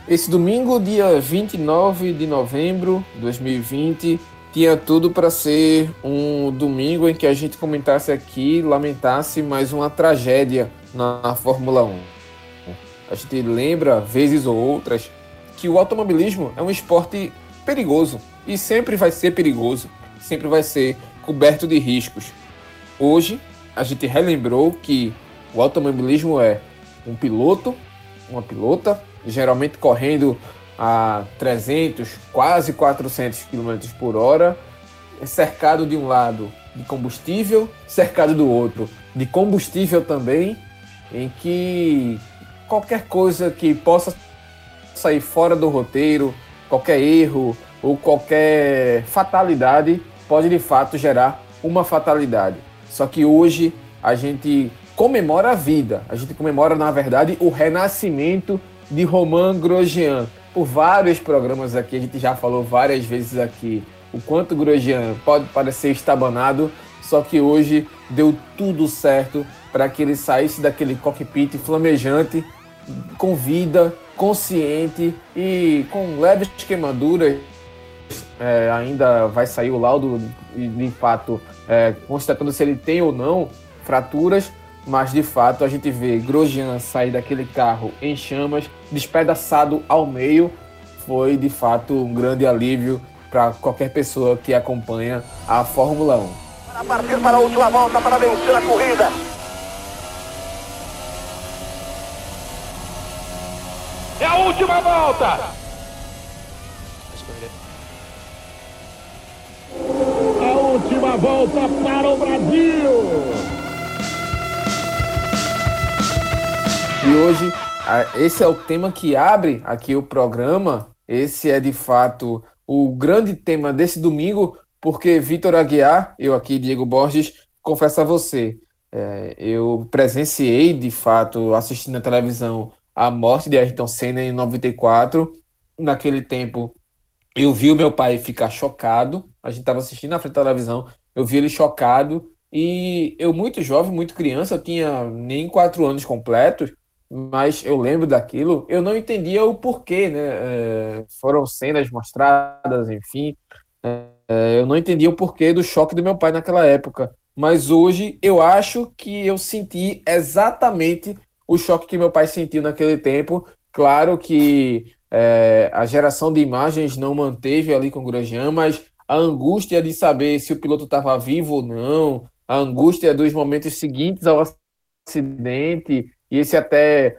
Esse domingo, dia 29 de novembro de 2020, tinha tudo para ser um domingo em que a gente comentasse aqui, lamentasse mais uma tragédia na Fórmula 1. A gente lembra, vezes ou outras, que o automobilismo é um esporte perigoso e sempre vai ser perigoso, sempre vai ser coberto de riscos. Hoje, a gente relembrou que o automobilismo é um piloto, uma pilota, geralmente correndo a 300, quase 400 quilômetros por hora, cercado de um lado de combustível, cercado do outro de combustível também, em que qualquer coisa que possa sair fora do roteiro, qualquer erro ou qualquer fatalidade pode de fato gerar uma fatalidade. Só que hoje a gente comemora a vida, a gente comemora, na verdade, o renascimento de Romain Grosjean. Por vários programas aqui, a gente já falou várias vezes aqui o quanto Grosjean pode parecer estabanado, só que hoje deu tudo certo para que ele saísse daquele cockpit flamejante, com vida, consciente e com leves queimaduras. Ainda vai sair o laudo de fato constatando se ele tem ou não fraturas, mas de fato a gente vê Grosjean sair daquele carro em chamas, despedaçado ao meio. Foi de fato um grande alívio para qualquer pessoa que acompanha a Fórmula 1. Para partir para a última volta para vencer a corrida. É a última volta! A última volta para o Brasil! E hoje, esse é o tema que abre aqui o programa. Esse é, de fato, o grande tema desse domingo, porque Vitor Aguiar, eu aqui, Diego Borges, confesso a você, eu presenciei, de fato, assistindo na televisão, a morte de Ayrton Senna em 94. Naquele tempo, eu vi o meu pai ficar chocado. A gente estava assistindo na frente da televisão, eu vi ele chocado. E eu, muito jovem, muito criança, eu tinha nem 4 anos completos, mas eu lembro daquilo. Eu não entendia o porquê, né? Foram cenas mostradas, enfim. Eu não entendia o porquê do choque do meu pai naquela época. Mas hoje eu acho que eu senti exatamente o choque que meu pai sentiu naquele tempo. Claro que a geração de imagens não manteve ali com o Grosjean, mas a angústia de saber se o piloto estava vivo ou não, a angústia dos momentos seguintes ao acidente, e esse até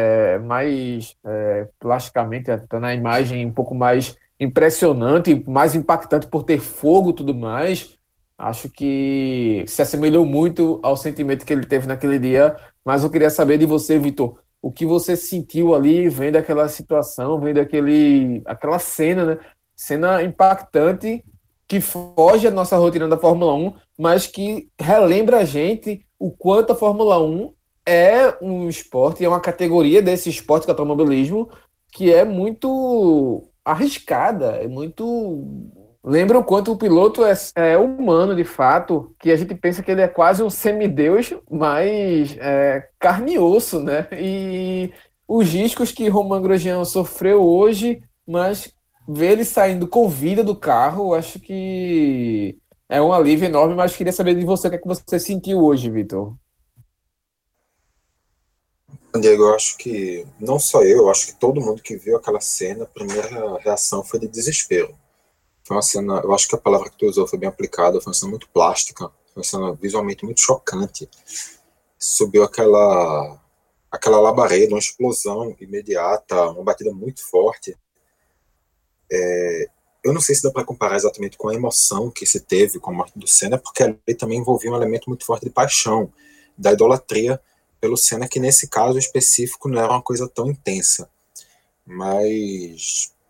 mais plasticamente, até na imagem um pouco mais impressionante, mais impactante por ter fogo e tudo mais. Acho que se assemelhou muito ao sentimento que ele teve naquele dia, mas eu queria saber de você, Vitor, o que você sentiu ali vendo aquela situação, vendo aquela cena, né? Cena impactante que foge da nossa rotina da Fórmula 1, mas que relembra a gente o quanto a Fórmula 1 é um esporte, é uma categoria desse esporte que é o automobilismo, que é muito arriscada, é muito. Lembra o quanto o piloto é humano, de fato, que a gente pensa que ele é quase um semideus, mas carne e osso, né? E os riscos que Romain Grosjean sofreu hoje, mas ver ele saindo com vida do carro, acho que é um alívio enorme, mas queria saber de você o que é que você sentiu hoje, Vitor. Diego, eu acho que não só eu acho que todo mundo que viu aquela cena, a primeira reação foi de desespero. Foi uma cena, eu acho que a palavra que tu usou foi bem aplicada, foi uma cena muito plástica, foi uma cena visualmente muito chocante. Subiu aquela labareda, uma explosão imediata, uma batida muito forte. Eu não sei se dá para comparar exatamente com a emoção que se teve com a morte do Senna, porque ali também envolvia um elemento muito forte de paixão, da idolatria pelo Senna, que nesse caso específico não era uma coisa tão intensa. Mas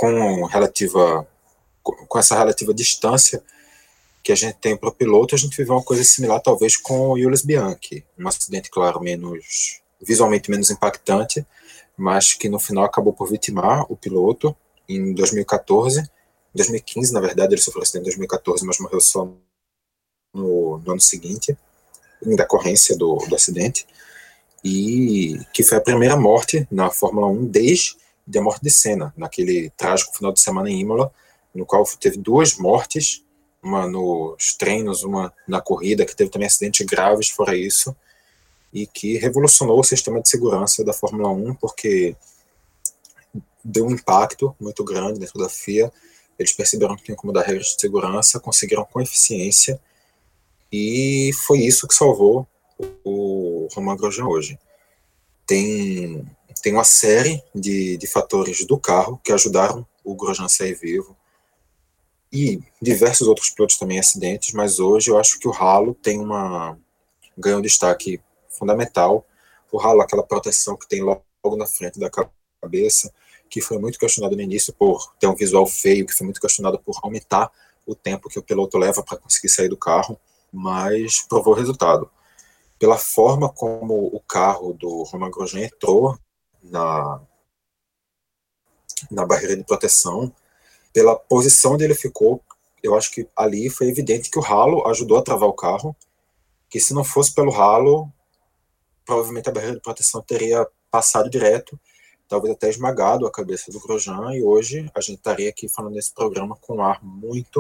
com essa relativa distância que a gente tem para o piloto, a gente viveu uma coisa similar talvez com o Jules Bianchi, um acidente, claro, visualmente menos impactante, mas que no final acabou por vitimar o piloto em 2014, 2015 na verdade, ele sofreu acidente em 2014, mas morreu só no ano seguinte, em decorrência do acidente, e que foi a primeira morte na Fórmula 1 desde de A Morte de Senna, naquele trágico final de semana em Imola, no qual teve 2 mortes, uma nos treinos, uma na corrida, que teve também acidentes graves fora isso, e que revolucionou o sistema de segurança da Fórmula 1, porque deu um impacto muito grande dentro da FIA. Eles perceberam que tinham que mudar regras de segurança, conseguiram com eficiência, e foi isso que salvou o Romain Grosjean hoje. Tem uma série de fatores do carro que ajudaram o Grosjean a sair vivo, e diversos outros pilotos também acidentes, mas hoje eu acho que o halo ganha um destaque fundamental. O halo, aquela proteção que tem logo na frente da cabeça, que foi muito questionado no início por ter um visual feio, que foi muito questionado por aumentar o tempo que o piloto leva para conseguir sair do carro, mas provou o resultado. Pela forma como o carro do Romain Grosjean entrou na barreira de proteção, pela posição onde ele ficou, eu acho que ali foi evidente que o halo ajudou a travar o carro, que se não fosse pelo halo, provavelmente a barreira de proteção teria passado direto, talvez até esmagado a cabeça do Grosjean, e hoje a gente estaria aqui falando nesse programa com um ar muito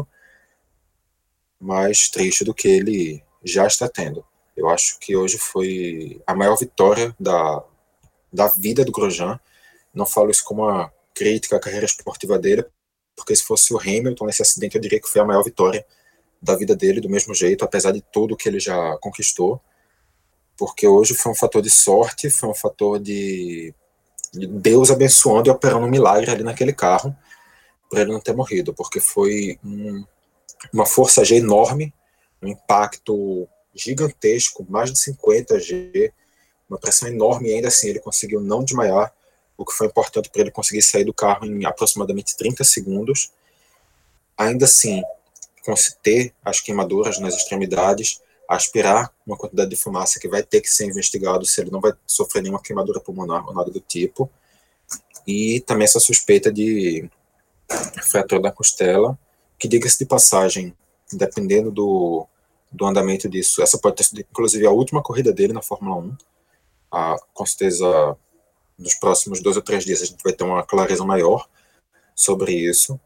mais triste do que ele já está tendo. Eu acho que hoje foi a maior vitória da vida do Grosjean. Não falo isso como uma crítica à carreira esportiva dele, porque se fosse o Hamilton nesse acidente, eu diria que foi a maior vitória da vida dele, do mesmo jeito, apesar de tudo que ele já conquistou, porque hoje foi um fator de sorte, foi um fator de Deus abençoando e operando um milagre ali naquele carro, para ele não ter morrido, porque foi uma força G enorme, um impacto gigantesco, mais de 50 G, uma pressão enorme, e ainda assim ele conseguiu não desmaiar, o que foi importante para ele conseguir sair do carro em aproximadamente 30 segundos. Ainda assim, ter as queimaduras nas extremidades, aspirar uma quantidade de fumaça que vai ter que ser investigado se ele não vai sofrer nenhuma queimadura pulmonar ou nada do tipo, e também essa suspeita de fratura da costela, que, diga-se de passagem, dependendo do andamento disso, essa pode ter sido inclusive a última corrida dele na Fórmula 1, com certeza nos próximos 2 ou 3 dias a gente vai ter uma clareza maior sobre isso,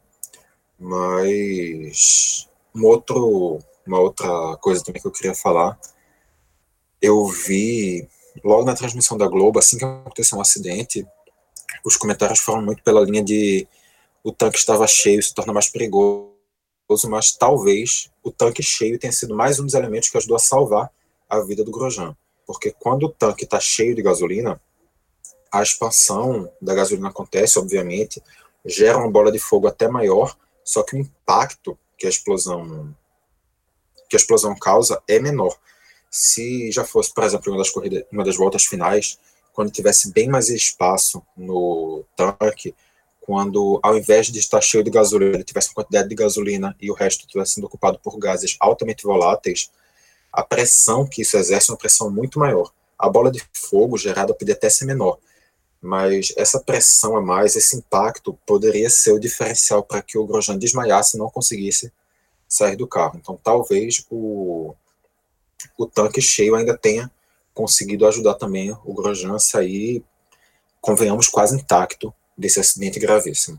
mas uma outra coisa também que eu queria falar, eu vi logo na transmissão da Globo, assim que aconteceu um acidente, os comentários foram muito pela linha de o tanque estava cheio, isso torna mais perigoso, mas talvez o tanque cheio tenha sido mais um dos elementos que ajudou a salvar a vida do Grosjean, porque quando o tanque está cheio de gasolina, a expansão da gasolina acontece, obviamente, gera uma bola de fogo até maior, só que o impacto que a explosão causa é menor. Se já fosse, por exemplo, uma das voltas finais, quando tivesse bem mais espaço no tanque, quando ao invés de estar cheio de gasolina, ele tivesse uma quantidade de gasolina e o resto estivesse sendo ocupado por gases altamente voláteis, a pressão que isso exerce é uma pressão muito maior. A bola de fogo gerada poderia até ser menor, mas essa pressão a mais, esse impacto, poderia ser o diferencial para que o Grosjean desmaiasse e não conseguisse sair do carro. Então, talvez o tanque cheio ainda tenha conseguido ajudar também o Grosjean a sair, convenhamos, quase intacto desse acidente gravíssimo.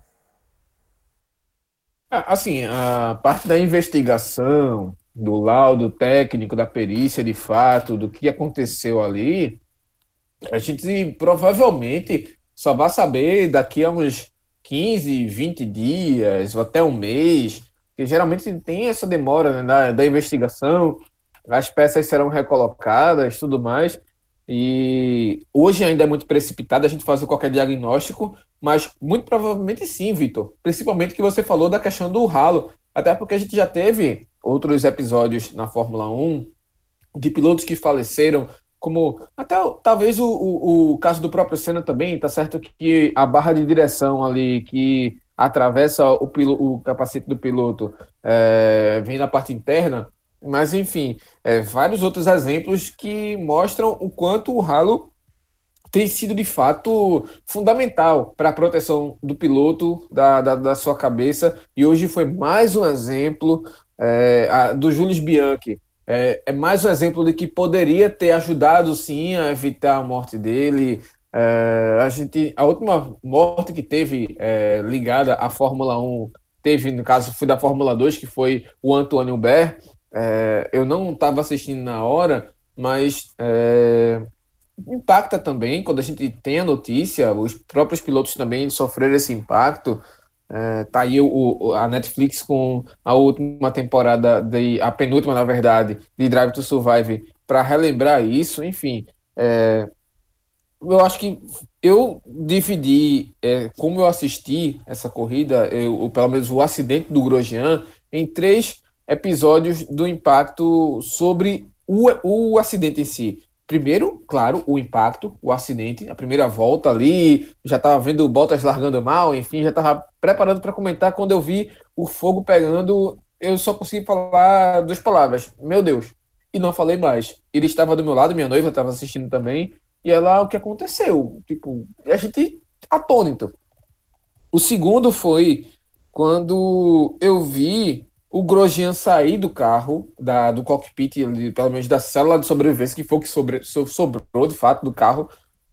Assim, a parte da investigação, do laudo técnico, da perícia de fato, do que aconteceu ali, a gente provavelmente só vai saber daqui a uns 15, 20 dias, ou até um mês, que geralmente tem essa demora, né, da investigação, as peças serão recolocadas, tudo mais, e hoje ainda é muito precipitado a gente fazer qualquer diagnóstico, mas muito provavelmente sim, Vitor, principalmente que você falou da questão do ralo, até porque a gente já teve outros episódios na Fórmula 1 de pilotos que faleceram, como até talvez o caso do próprio Senna também, tá certo que a barra de direção ali que atravessa o capacete do piloto vem na parte interna, mas enfim, vários outros exemplos que mostram o quanto o halo tem sido de fato fundamental para a proteção do piloto, da sua cabeça, e hoje foi mais um exemplo do Jules Bianchi. É mais um exemplo de que poderia ter ajudado sim a evitar a morte dele, A última morte que teve ligada à Fórmula 1, teve, no caso, foi da Fórmula 2, que foi o Antônio Hubert. Eu não estava assistindo na hora, mas impacta também quando a gente tem a notícia, os próprios pilotos também sofreram esse impacto. Tá aí a Netflix com a última temporada, a penúltima, na verdade, de Drive to Survive, para relembrar isso. Enfim, eu acho que eu dividi, como eu assisti essa corrida, pelo menos o acidente do Grosjean, em 3 episódios do impacto sobre o acidente em si. Primeiro, claro, o impacto, o acidente, a primeira volta ali, já estava vendo o Bottas largando mal, enfim, já estava preparando para comentar. Quando eu vi o fogo pegando, eu só consegui falar 2 palavras: meu Deus. E não falei mais. Ele estava do meu lado, minha noiva estava assistindo também, e ela, o que aconteceu? Tipo, a gente atônito. O segundo foi quando eu vi o Grosjean sair do carro, do cockpit, pelo menos da célula de sobrevivência, que foi o que sobrou de fato do carro.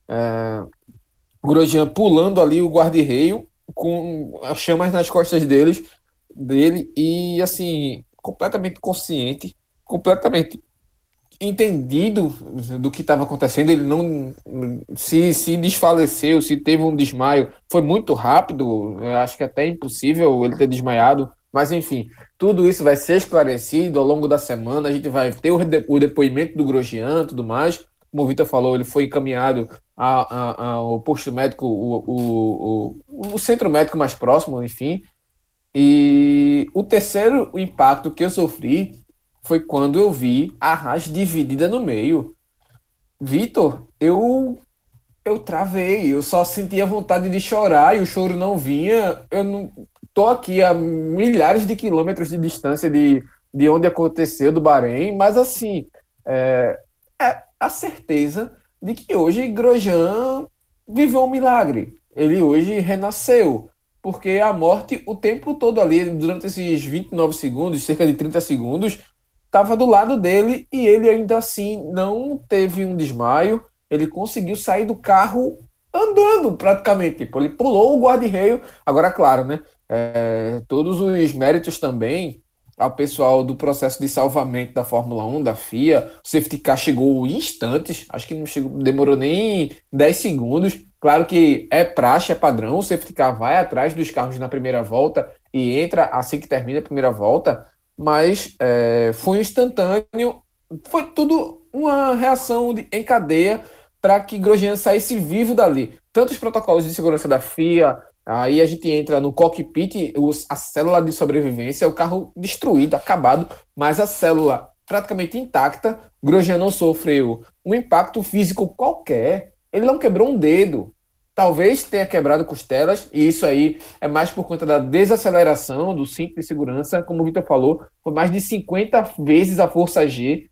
O Grosjean pulando ali o guarda-reio, com as chamas nas costas dele, e assim, completamente consciente, completamente entendido do que estava acontecendo. Ele não se desfaleceu, se teve um desmaio, foi muito rápido. Eu acho que até é impossível ele ter desmaiado, mas enfim, tudo isso vai ser esclarecido ao longo da semana. A gente vai ter o depoimento do Grosjean, tudo mais. Como o Vitor falou, ele foi encaminhado ao posto médico, o centro médico mais próximo, enfim. E o terceiro impacto que eu sofri foi quando eu vi a Haas dividida no meio. Vitor, eu travei, eu só sentia vontade de chorar e o choro não vinha. Eu não tô aqui a milhares de quilômetros de distância de onde aconteceu, do Bahrein, mas assim, é a certeza de que hoje Grosjean viveu um milagre. Ele hoje renasceu, porque a morte o tempo todo ali, durante esses 29 segundos, cerca de 30 segundos, estava do lado dele e ele ainda assim não teve um desmaio. Ele conseguiu sair do carro andando praticamente. Tipo, ele pulou o guarda-reio. Agora, claro, né? Todos os méritos também ao pessoal do processo de salvamento da Fórmula 1, da FIA. O safety car chegou em instantes, acho que não chegou, demorou nem 10 segundos. Claro que é praxe, é padrão, o safety car vai atrás dos carros na primeira volta e entra assim que termina a primeira volta, mas foi instantâneo, foi tudo uma reação em cadeia para que Grosjean saísse vivo dali. Tanto os protocolos de segurança da FIA, aí a gente entra no cockpit, a célula de sobrevivência, o carro destruído, acabado, mas a célula praticamente intacta. Grosjean não sofreu um impacto físico qualquer, ele não quebrou um dedo. Talvez tenha quebrado costelas, e isso aí é mais por conta da desaceleração do cinto de segurança. Como o Vitor falou, foi mais de 50 vezes a força G.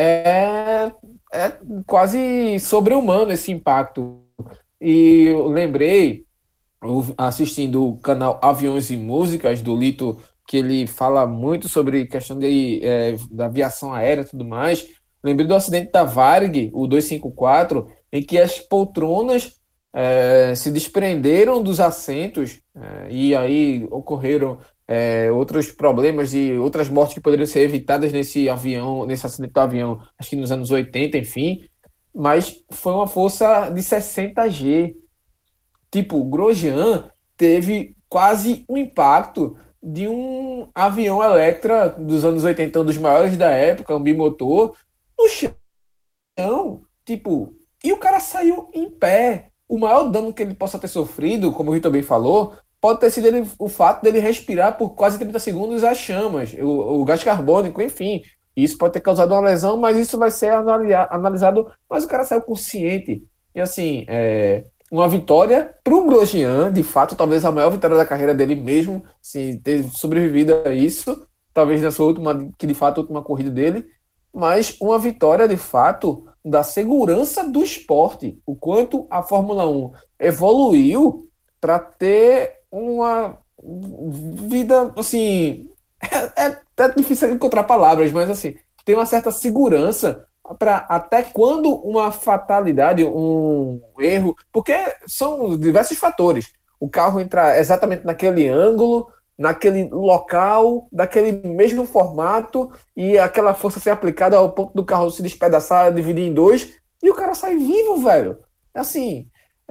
É quase sobre-humano esse impacto. E eu lembrei, assistindo o canal Aviões e Músicas, do Lito, que ele fala muito sobre questão da aviação aérea e tudo mais. Lembrei do acidente da Varig, o 254, em que as poltronas se desprenderam dos assentos, e aí ocorreram outros problemas e outras mortes que poderiam ser evitadas nesse acidente do avião, acho que nos anos 80, enfim, mas foi uma força de 60 G. Tipo, o Grosjean teve quase um impacto de um avião Electra dos anos 80, um dos maiores da época, um bimotor, no chão, tipo, e o cara saiu em pé. O maior dano que ele possa ter sofrido, como o Rito também falou, pode ter sido o fato dele respirar por quase 30 segundos as chamas, o gás carbônico, enfim. Isso pode ter causado uma lesão, mas isso vai ser analisado. Mas o cara saiu consciente. E assim, uma vitória para o Grosjean, de fato, talvez a maior vitória da carreira dele mesmo, se ter sobrevivido a isso, talvez na sua última, que de fato a última corrida dele, mas uma vitória de fato da segurança do esporte, o quanto a Fórmula 1 evoluiu para ter uma vida, assim, é difícil encontrar palavras, mas assim, tem uma certa segurança para até quando uma fatalidade, um erro, porque são diversos fatores. O carro entrar exatamente naquele ângulo, naquele local, daquele mesmo formato, e aquela força ser aplicada ao ponto do carro se despedaçar, dividir em dois, e o cara sai vivo, velho. Assim,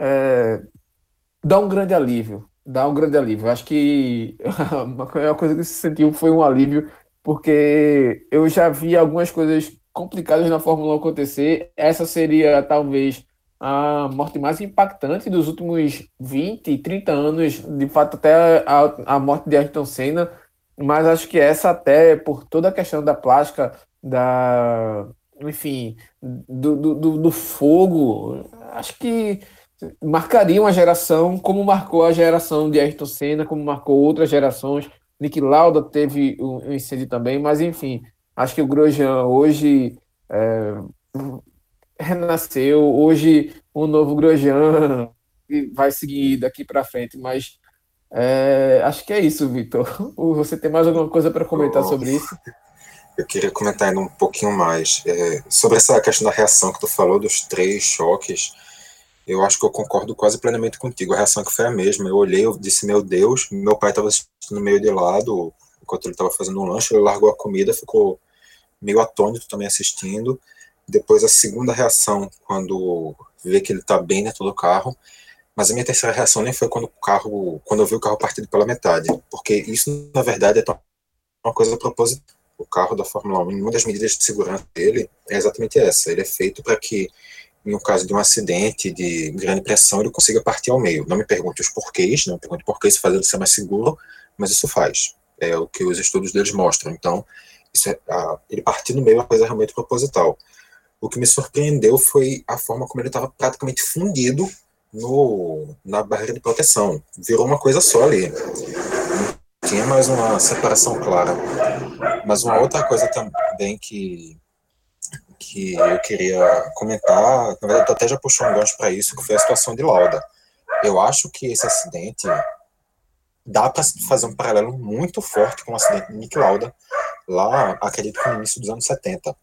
dá um grande alívio. Dá um grande alívio. Acho que a maior coisa que se sentiu foi um alívio, porque eu já vi algumas coisas complicadas na Fórmula 1 acontecer. Essa seria talvez a morte mais impactante dos últimos 20, 30 anos, de fato, até a morte de Ayrton Senna. Mas acho que essa, até por toda a questão da plástica, enfim, do fogo, acho que marcaria uma geração, como marcou a geração de Ayrton Senna, como marcou outras gerações. Niki Lauda teve um incêndio também, mas enfim, acho que o Grosjean hoje renasceu, hoje um novo Grosjean vai seguir daqui para frente, mas acho que é isso, Victor. Você tem mais alguma coisa para comentar sobre isso? Eu queria comentar ainda um pouquinho mais sobre essa questão da reação que tu falou, dos 3 choques. Eu acho que eu concordo quase plenamente contigo. A reação que foi a mesma. Eu olhei, eu disse, meu Deus, meu pai estava assistindo meio de lado, enquanto ele estava fazendo um lanche, ele largou a comida, ficou meio atônito também assistindo. Depois a segunda reação, quando vê que ele está bem dentro do carro. Mas a minha terceira reação nem foi quando eu vi o carro partido pela metade. Porque isso, na verdade, é uma coisa proposital. O carro da Fórmula 1, uma das medidas de segurança dele é exatamente essa. Ele é feito para que, em um caso de um acidente de grande pressão, ele consiga partir ao meio. Não me pergunte os porquês, não me pergunte por que isso faz ele ser mais seguro, mas isso faz. É o que os estudos deles mostram. Então, ele partir no meio é uma coisa realmente proposital. O que me surpreendeu foi a forma como ele estava praticamente fundido na barreira de proteção. Virou uma coisa só ali. Não tinha mais uma separação clara. Mas uma outra coisa também que eu queria comentar, na verdade tu até já puxou um gancho para isso, que foi a situação de Lauda. Eu acho que esse acidente dá para fazer um paralelo muito forte com o acidente de Niki Lauda, lá, acredito que no início dos anos 70.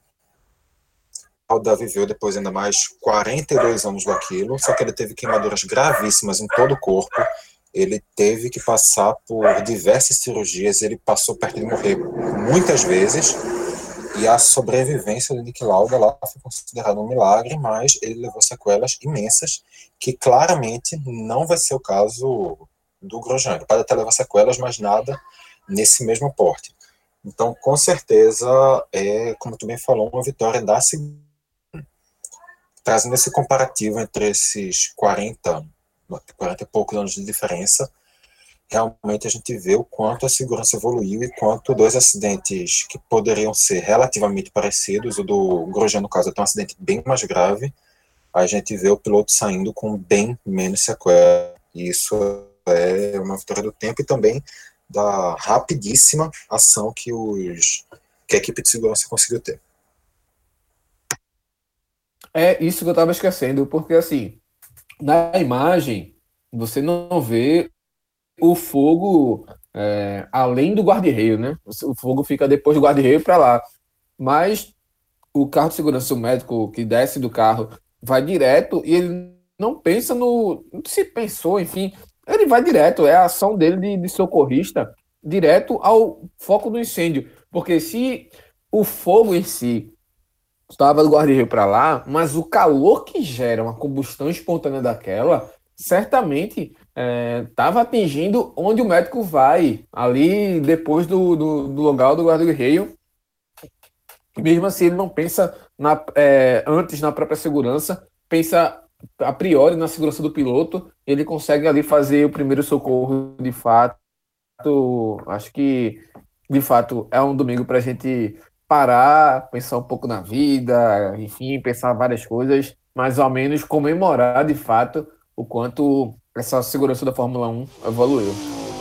Lauda viveu depois ainda mais 42 anos daquilo, só que ele teve queimaduras gravíssimas em todo o corpo, ele teve que passar por diversas cirurgias, ele passou perto de morrer muitas vezes, e a sobrevivência de Niki Lauda lá foi considerada um milagre, mas ele levou sequelas imensas, que claramente não vai ser o caso do Grosjean. Ele pode até levar sequelas, mas nada nesse mesmo porte. Então, com certeza, como tu bem falou, uma vitória da segunda. Trazendo esse comparativo entre esses 40 e poucos anos de diferença, realmente a gente vê o quanto a segurança evoluiu e quanto 2 acidentes que poderiam ser relativamente parecidos, o do Grosjean, no caso, é um acidente bem mais grave, a gente vê o piloto saindo com bem menos sequela. E isso é uma vitória do tempo e também da rapidíssima ação que a equipe de segurança conseguiu ter. É isso que eu estava esquecendo, porque assim, na imagem, você não vê o fogo além do guarda-reio, né? O fogo fica depois do guarda-reio para lá. Mas o carro de segurança, o médico que desce do carro, vai direto e ele não pensa no. Se pensou, enfim, ele vai direto. É a ação dele de socorrista direto ao foco do incêndio. Porque se o fogo em si estava do guarda-reio para lá, mas o calor que gera uma combustão espontânea daquela, certamente estava atingindo onde o médico vai, ali depois do lugar do guarda-reio. Mesmo assim, ele não pensa antes na própria segurança, pensa a priori na segurança do piloto, ele consegue ali fazer o primeiro socorro de fato. Acho que, de fato, é um domingo para a gente parar, pensar um pouco na vida, enfim, pensar várias coisas, mas ao menos comemorar de fato o quanto essa segurança da Fórmula 1 evoluiu.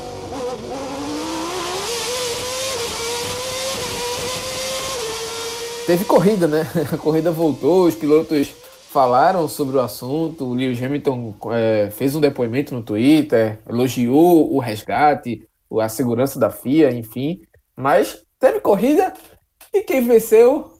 Teve corrida, né? A corrida voltou, os pilotos falaram sobre o assunto, o Lewis Hamilton fez um depoimento no Twitter, elogiou o resgate, a segurança da FIA, enfim, mas teve corrida e quem venceu,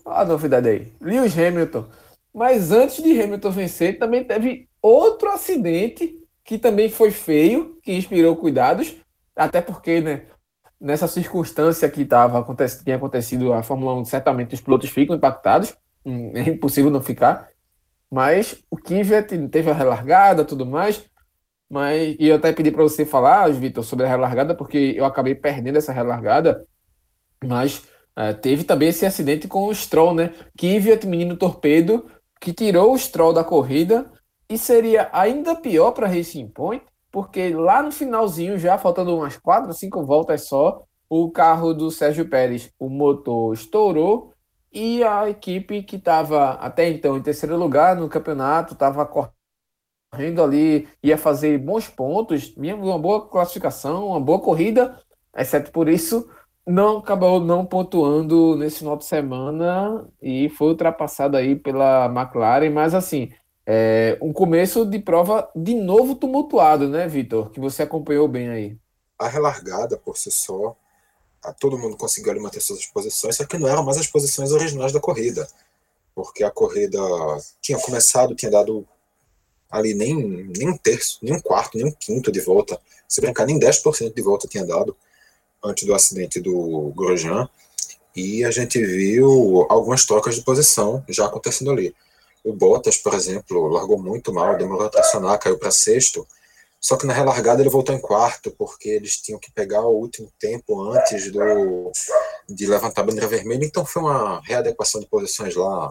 Olha a novidade aí. Lewis Hamilton. Mas antes de Hamilton vencer, também teve outro acidente que também foi feio, que inspirou cuidados, até porque, né, nessa circunstância que tinha acontecido a Fórmula 1, certamente os pilotos ficam impactados, é impossível não ficar, mas o Kvyat teve a relargada, tudo mais, e eu até pedi para você falar, Vitor, sobre a relargada, porque eu acabei perdendo essa relargada, mas teve também esse acidente com o Stroll, né? Kvyat, menino torpedo, que tirou o Stroll da corrida e seria ainda pior para Racing Point, porque lá no finalzinho, já faltando umas 4, 5 voltas só, o carro do Sérgio Pérez, o motor estourou e a equipe que estava até então em terceiro lugar no campeonato, estava correndo ali, ia fazer bons pontos, uma boa classificação, uma boa corrida, exceto por isso, não acabou não pontuando nesse final de semana e foi ultrapassado aí pela McLaren, mas assim, um começo de prova de novo tumultuado, né, Vitor? Que você acompanhou bem aí. A relargada, por si só, todo mundo conseguiu ali manter suas posições, só que não eram mais as posições originais da corrida, porque a corrida tinha começado, tinha dado ali nem um terço, nem um quarto, nem um quinto de volta, se brincar, nem 10% de volta tinha dado antes do acidente do Grosjean, e a gente viu algumas trocas de posição já acontecendo ali. O Bottas, por exemplo, largou muito mal, demorou a tracionar, caiu para sexto, só que na relargada ele voltou em quarto, porque eles tinham que pegar o último tempo antes de levantar a bandeira vermelha, então foi uma readequação de posições lá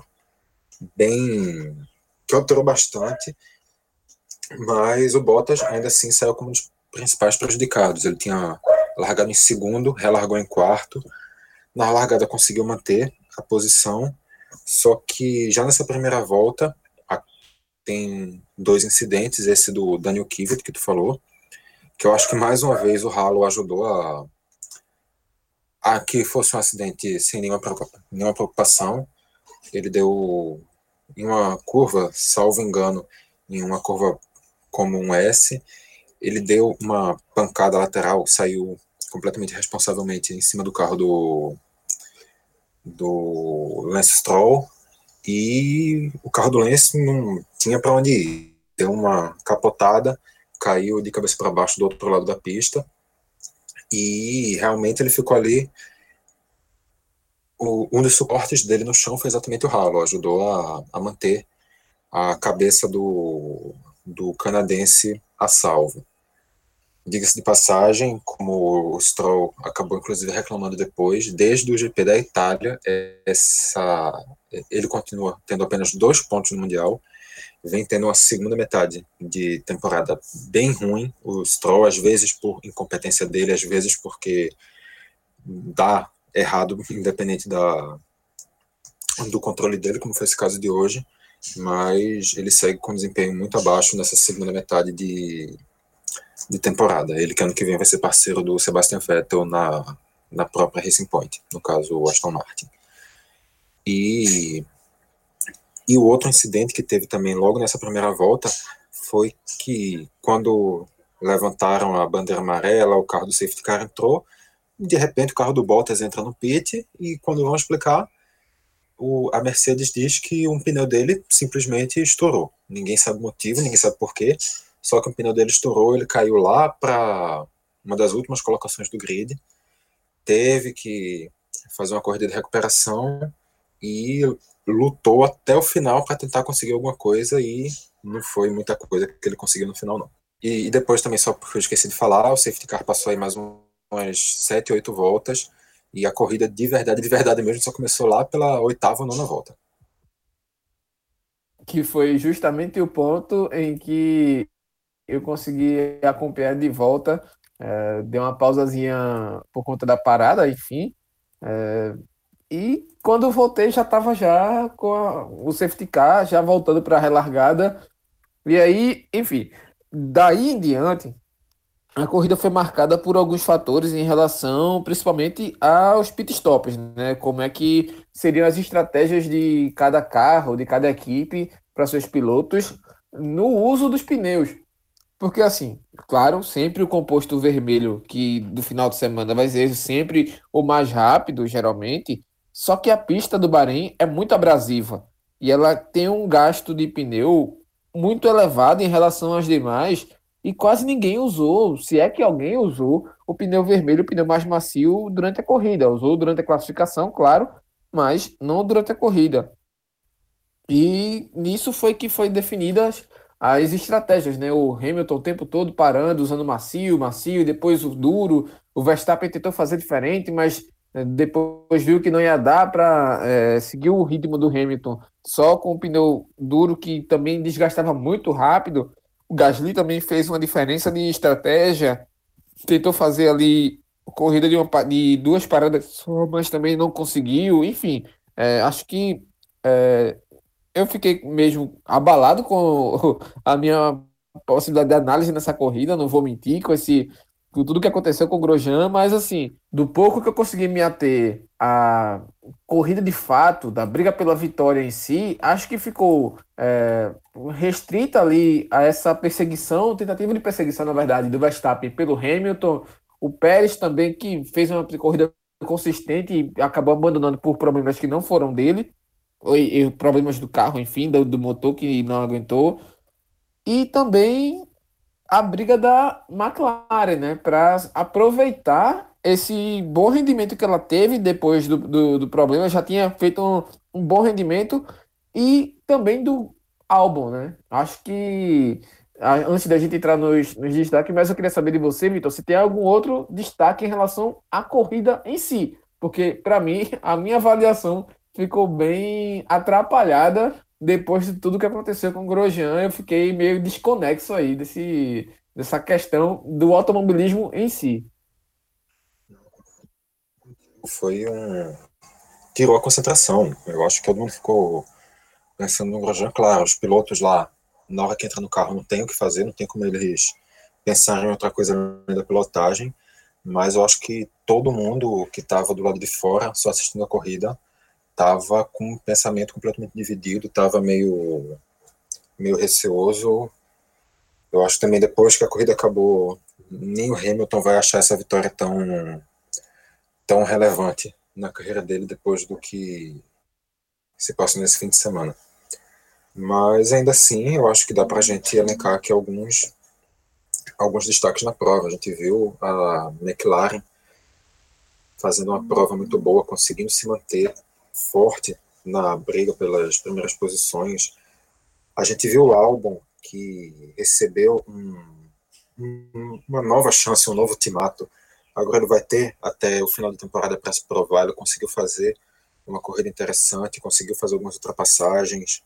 bem que alterou bastante, mas o Bottas ainda assim saiu como um dos principais prejudicados. Ele tinha largado em segundo, relargou em quarto, na largada conseguiu manter a posição, só que já nessa primeira volta tem dois incidentes, esse do Daniel Kvyat que tu falou, que eu acho que mais uma vez o Halo ajudou a que fosse um acidente sem nenhuma preocupação. Ele deu em uma curva, salvo engano, em uma curva como um S, ele deu uma pancada lateral, saiu completamente responsavelmente em cima do carro do Lance Stroll, e o carro do Lance não tinha para onde ir. Deu uma capotada, caiu de cabeça para baixo do outro lado da pista, e realmente ele ficou ali. Um dos suportes dele no chão foi exatamente o Halo, ajudou a manter a cabeça do canadense a salvo. Diga-se de passagem, como o Stroll acabou inclusive reclamando depois, desde o GP da Itália, ele continua tendo apenas 2 pontos no Mundial, vem tendo uma segunda metade de temporada bem ruim, o Stroll, às vezes por incompetência dele, às vezes porque dá errado, independente do controle dele, como foi esse caso de hoje, mas ele segue com desempenho muito abaixo nessa segunda metade de temporada. Ele que ano que vem vai ser parceiro do Sebastian Vettel na própria Racing Point, no caso o Aston Martin. E o outro incidente que teve também logo nessa primeira volta foi que quando levantaram a bandeira amarela, o carro do safety car entrou, de repente o carro do Bottas entra no pit e quando vão explicar, a Mercedes diz que um pneu dele simplesmente estourou. Ninguém sabe o motivo, ninguém sabe por quê, só que o pneu dele estourou, ele caiu lá para uma das últimas colocações do grid, teve que fazer uma corrida de recuperação e lutou até o final para tentar conseguir alguma coisa e não foi muita coisa que ele conseguiu no final, não. E depois também, só porque eu esqueci de falar, o safety car passou aí mais umas 7, 8 voltas e a corrida de verdade mesmo, só começou lá pela 8ª ou 9ª volta. Que foi justamente o ponto em que eu consegui acompanhar de volta, dei uma pausazinha por conta da parada, enfim, e quando eu voltei já estava já com o safety car, já voltando para a relargada, e aí, enfim, daí em diante, a corrida foi marcada por alguns fatores em relação, principalmente, aos pit stops, né? Como é que seriam as estratégias de cada carro, de cada equipe, para seus pilotos, no uso dos pneus. Porque, assim, claro, sempre o composto vermelho, que do final de semana vai ser sempre o mais rápido, geralmente, Só que a pista do Bahrein é muito abrasiva e ela tem um gasto de pneu muito elevado em relação às demais e quase ninguém usou, se é que alguém usou, o pneu vermelho, o pneu mais macio durante a corrida. Usou durante a classificação, claro, mas não durante a corrida. E nisso foi que foi definidas as estratégias, né? O Hamilton o tempo todo parando, usando macio, macio, e depois o duro. O Verstappen tentou fazer diferente, mas depois viu que não ia dar para seguir o ritmo do Hamilton só com o pneu duro, que também desgastava muito rápido. O Gasly também fez uma diferença de estratégia, tentou fazer ali corrida de duas paradas só, mas também não conseguiu. Enfim, acho que é, eu fiquei mesmo abalado com a minha possibilidade de análise nessa corrida, não vou mentir, com tudo que aconteceu com o Grosjean, mas assim, do pouco que eu consegui me ater à corrida de fato, da briga pela vitória em si, acho que ficou restrita ali a essa perseguição, tentativa de perseguição, na verdade, do Verstappen pelo Hamilton, o Pérez também, que fez uma corrida consistente e acabou abandonando por problemas que não foram dele e problemas do carro, enfim, do motor que não aguentou. E também a briga da McLaren, né? Para aproveitar esse bom rendimento que ela teve depois do problema, já tinha feito um bom rendimento e também do álbum, né? Acho que antes da gente entrar nos destaques, mas eu queria saber de você, Vitor, se tem algum outro destaque em relação à corrida em si, porque para mim a minha avaliação ficou bem atrapalhada depois de tudo que aconteceu com o Grosjean. Eu fiquei meio desconexo aí dessa questão do automobilismo em si. Foi um. Tirou a concentração. Eu acho que todo mundo ficou pensando no Grosjean. Claro, os pilotos lá, na hora que entra no carro, não tem o que fazer, não tem como eles pensarem em outra coisa além da pilotagem. Mas eu acho que todo mundo que estava do lado de fora, só assistindo a corrida, estava com um pensamento completamente dividido, estava meio receoso. Eu acho também depois que a corrida acabou, nem o Hamilton vai achar essa vitória tão relevante na carreira dele depois do que se passou nesse fim de semana. Mas ainda assim, eu acho que dá para a gente elencar aqui alguns destaques na prova. A gente viu a McLaren fazendo uma prova muito boa, conseguindo se manter forte na briga pelas primeiras posições. A gente viu o Albon, que recebeu uma nova chance, um novo ultimato. Agora ele vai ter até o final da temporada para se provar. Ele conseguiu fazer uma corrida interessante, conseguiu fazer algumas ultrapassagens,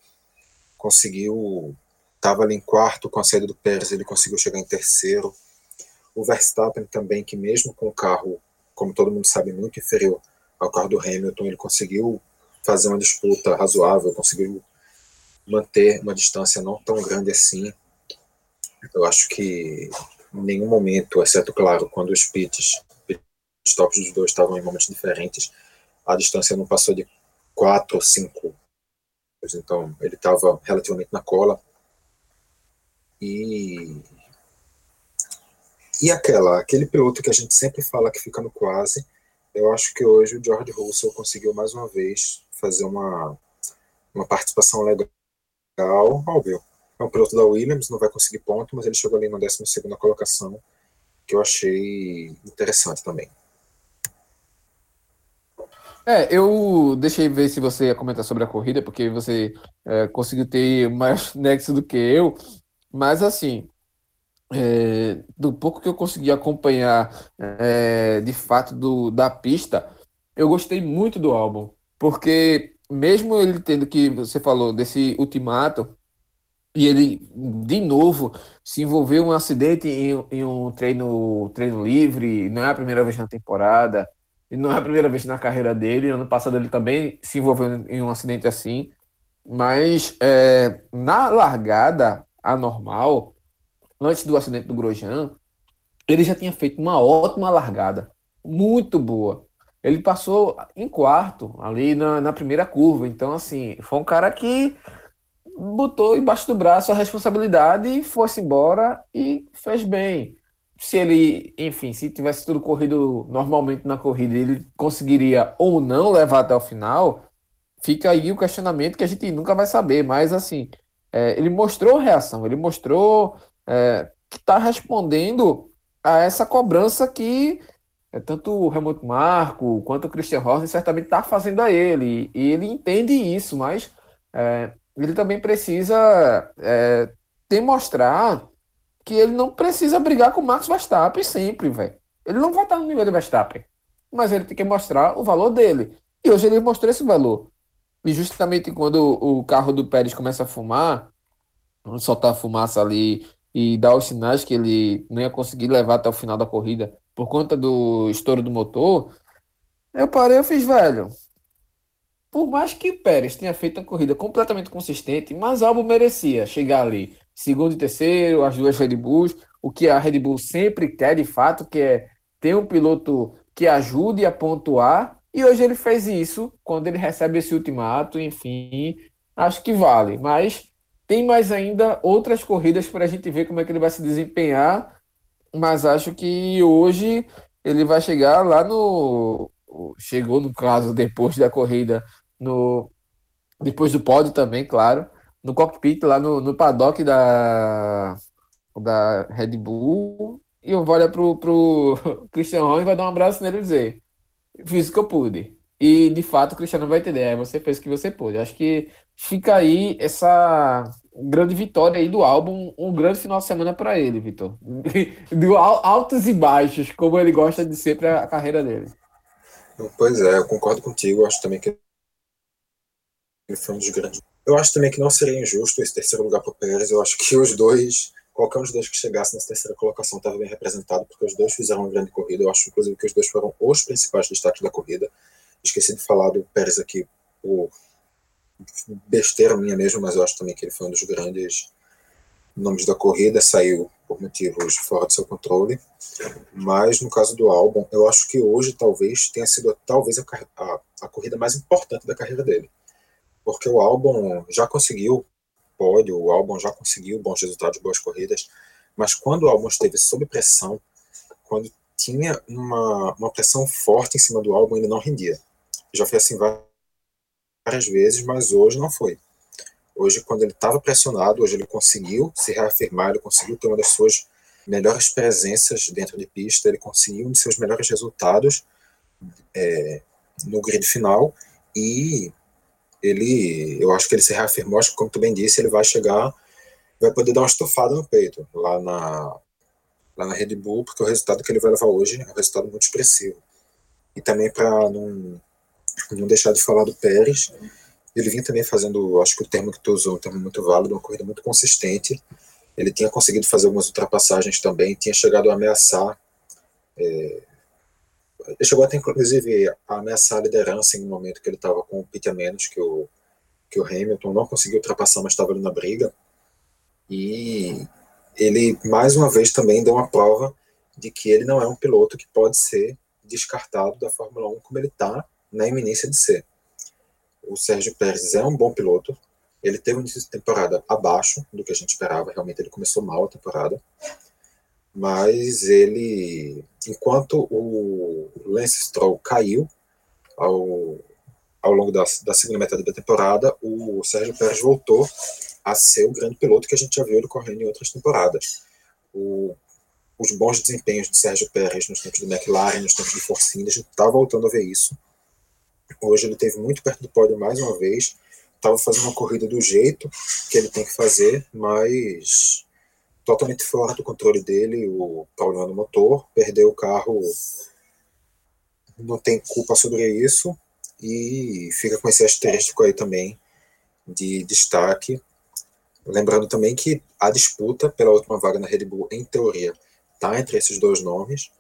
estava ali em quarto com a saída do Pérez, ele conseguiu chegar em terceiro. O Verstappen também, que mesmo com o carro, como todo mundo sabe, muito inferior ao carro do Hamilton, ele conseguiu fazer uma disputa razoável, conseguiu manter uma distância não tão grande assim. Eu acho que em nenhum momento, exceto, claro, quando os pitstops dos dois estavam em momentos diferentes, a distância não passou de 4 ou 5. Então, ele estava relativamente na cola. E aquele piloto que a gente sempre fala que fica no quase, eu acho que hoje o George Russell conseguiu mais uma vez fazer uma participação legal. Óbvio, é um piloto da Williams, não vai conseguir ponto, mas ele chegou ali na 12ª colocação, que eu achei interessante também. Eu deixei ver se você ia comentar sobre a corrida, porque você conseguiu ter mais nexo do que eu, mas assim, do pouco que eu consegui acompanhar de fato da pista, eu gostei muito do álbum, porque mesmo ele tendo que, você falou, desse ultimato, e ele, de novo, se envolveu em um acidente em um treino livre. Não é a primeira vez na temporada, e não é a primeira vez na carreira dele. Ano passado ele também se envolveu em um acidente assim. Mas na largada anormal, antes do acidente do Grosjean, ele já tinha feito uma ótima largada, muito boa. Ele passou em quarto, ali na primeira curva. Então, assim, foi um cara que botou embaixo do braço a responsabilidade, foi-se embora e fez bem. se ele, enfim, se tivesse tudo corrido normalmente na corrida, ele conseguiria ou não levar até o final, fica aí o questionamento que a gente nunca vai saber. Mas, assim, ele mostrou reação, ele mostrou que está respondendo a essa cobrança que tanto o Helmut Marko quanto o Christian Horner certamente está fazendo a ele. E ele entende isso, mas ele também precisa demonstrar que ele não precisa brigar com o Max Verstappen sempre, velho. Ele não vai estar no nível do Verstappen, mas ele tem que mostrar o valor dele. E hoje ele mostrou esse valor. E justamente quando o carro do Pérez começa a fumar, soltar fumaça ali e dar os sinais que ele não ia conseguir levar até o final da corrida por conta do estouro do motor, eu parei e fiz, velho. Por mais que o Pérez tenha feito uma corrida completamente consistente, mas Albon merecia chegar ali, segundo e terceiro, as duas Red Bulls, o que a Red Bull sempre quer de fato, que é ter um piloto que ajude a pontuar, e hoje ele fez isso quando ele recebe esse ultimato, enfim, acho que vale, mas tem mais ainda outras corridas para a gente ver como é que ele vai se desempenhar, mas acho que hoje ele vai chegar lá no. Chegou, no caso, depois da corrida, no, depois do pódio também, claro, no cockpit, lá no paddock da Red Bull. E eu vou olhar pro Christian Horner e vai dar um abraço nele e dizer: fiz o que eu pude. E de fato o Cristiano vai entender, você fez o que você pôde. Acho que fica aí essa grande vitória aí do álbum, um grande final de semana para ele, Vitor. Do altos e baixos, como ele gosta de ser para a carreira dele. Pois é, eu concordo contigo. Eu acho também que ele foi um dos grandes. Eu acho também que não seria injusto esse terceiro lugar para o Pérez. Eu acho que os dois, qualquer um dos dois que chegasse nessa terceira colocação estava bem representado, porque os dois fizeram uma grande corrida. Eu acho, inclusive, que os dois foram os principais destaques da corrida. Esqueci de falar do Pérez aqui por besteira minha mesmo, mas eu acho também que ele foi um dos grandes nomes da corrida, saiu por motivos fora do seu controle. Mas no caso do Albon, eu acho que hoje talvez tenha sido talvez a corrida mais importante da carreira dele, porque o Albon já conseguiu pódio, o Albon já conseguiu bons resultados, boas corridas, mas quando o Albon esteve sob pressão, quando tinha uma pressão forte em cima do Albon, ele não rendia. Já foi assim várias vezes, mas hoje não foi. Hoje, quando ele estava pressionado, hoje ele conseguiu se reafirmar, ele conseguiu ter uma das suas melhores presenças dentro de pista, ele conseguiu um de seus melhores resultados no grid final, e eu acho que ele se reafirmou, acho que, como tu bem disse, ele vai chegar, vai poder dar uma estufada no peito lá na Red Bull, porque o resultado que ele vai levar hoje é um resultado muito expressivo. E também para não deixar de falar do Pérez, ele vinha também fazendo, acho que o termo que tu usou, um termo muito válido, uma corrida muito consistente. Ele tinha conseguido fazer algumas ultrapassagens também, tinha chegado a ameaçar, ele chegou até inclusive a ameaçar a liderança em um momento que ele estava com um pit a menos que o Hamilton, não conseguiu ultrapassar, mas estava ali na briga. E ele, mais uma vez, também deu uma prova de que ele não é um piloto que pode ser descartado da Fórmula 1 como ele está na iminência de ser. O Sérgio Pérez é um bom piloto, ele teve um início de temporada abaixo do que a gente esperava, realmente ele começou mal a temporada, mas ele, enquanto o Lance Stroll caiu ao longo da segunda metade da temporada, o Sérgio Pérez voltou a ser o grande piloto que a gente já viu ele correndo em outras temporadas. Os bons desempenhos de Sérgio Pérez nos tempos do McLaren, nos tempos de Force India, a gente está voltando a ver isso. Hoje ele esteve muito perto do pódio mais uma vez, estava fazendo uma corrida do jeito que ele tem que fazer, mas totalmente fora do controle dele, o problema do motor, perdeu o carro, não tem culpa sobre isso, e fica com esse asterístico aí também de destaque. Lembrando também que a disputa pela última vaga na Red Bull, em teoria, está entre esses dois nomes.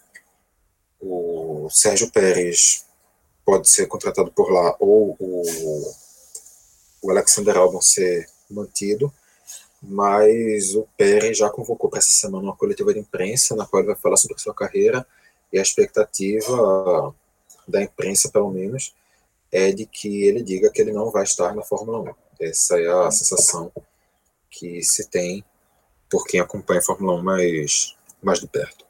O Sérgio Pérez pode ser contratado por lá, ou o Alexander Albon ser mantido, mas o Pérez já convocou para essa semana uma coletiva de imprensa, na qual ele vai falar sobre a sua carreira, e a expectativa da imprensa, pelo menos, é de que ele diga que ele não vai estar na Fórmula 1. Essa é a sensação que se tem por quem acompanha a Fórmula 1 mais mais de perto.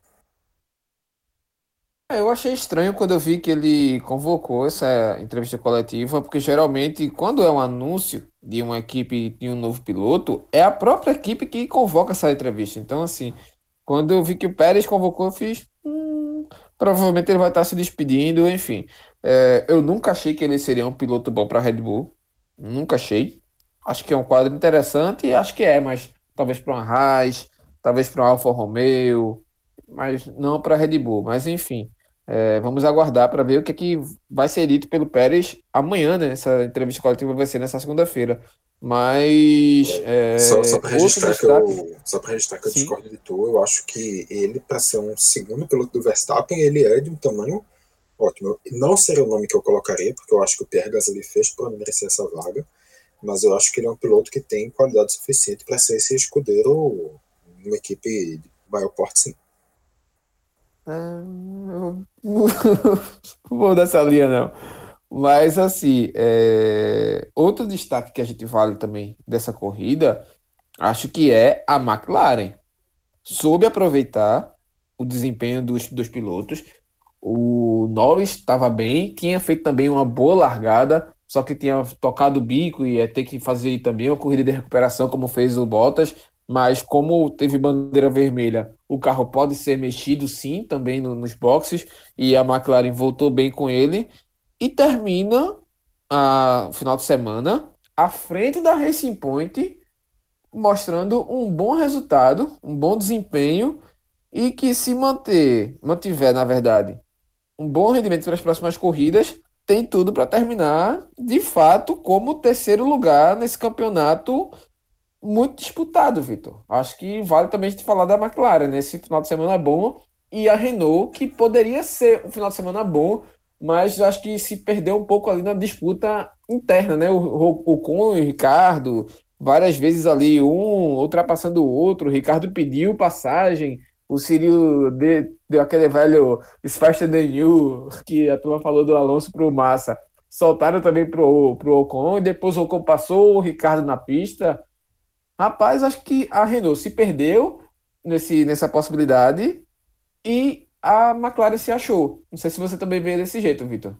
Eu achei estranho quando eu vi que ele convocou essa entrevista coletiva, porque geralmente, quando é um anúncio de uma equipe de um novo piloto, é a própria equipe que convoca essa entrevista. Então, assim, quando eu vi que o Pérez convocou, eu fiz. Provavelmente ele vai estar se despedindo, enfim. Eu nunca achei que ele seria um piloto bom para Red Bull. Nunca achei. Acho que é um quadro interessante e acho que mas talvez para uma Haas, talvez para uma Alfa Romeo, mas não para Red Bull. Mas enfim, vamos aguardar para ver o que vai ser dito pelo Pérez amanhã, né? Essa entrevista coletiva vai ser nessa segunda-feira. Mas Só para outro registrar destaque, só para registrar que eu sim. discordo de tu, eu acho que ele, para ser um segundo piloto do Verstappen, ele é de um tamanho ótimo. Não seria o nome que eu colocaria, porque eu acho que o Pierre Gasly fez para merecer essa vaga, mas eu acho que ele é um piloto que tem qualidade suficiente para ser esse escudeiro numa equipe de maior porte, sim. Eu não vou dessa linha, não. Mas, assim, outro destaque que a gente vale também dessa corrida, acho que é a McLaren. Soube aproveitar o desempenho dos pilotos. O Norris estava bem, tinha feito também uma boa largada, só que tinha tocado o bico e ia ter que fazer também uma corrida de recuperação, como fez o Bottas. Mas como teve bandeira vermelha, o carro pode ser mexido sim, também nos boxes, e a McLaren voltou bem com ele. E termina o final de semana à frente da Racing Point, mostrando um bom resultado, um bom desempenho, e que se mantiver, na verdade um bom rendimento para as próximas corridas, tem tudo para terminar, de fato, como terceiro lugar nesse campeonato muito disputado, Vitor. Acho que vale também a gente falar da McLaren nesse final de semana bom e a Renault, que poderia ser um final de semana bom, mas acho que se perdeu um pouco ali na disputa interna, né? O Ocon e o Ricardo, várias vezes ali, um ultrapassando o outro, o Ricardo pediu passagem, o Cyril deu aquele velho "It's faster than you", que a turma falou do Alonso pro Massa. Soltaram também pro Ocon, e depois o Ocon passou o Ricardo na pista. Rapaz, acho que a Renault se perdeu nessa possibilidade e a McLaren se achou. Não sei se você também vê desse jeito, Vitor.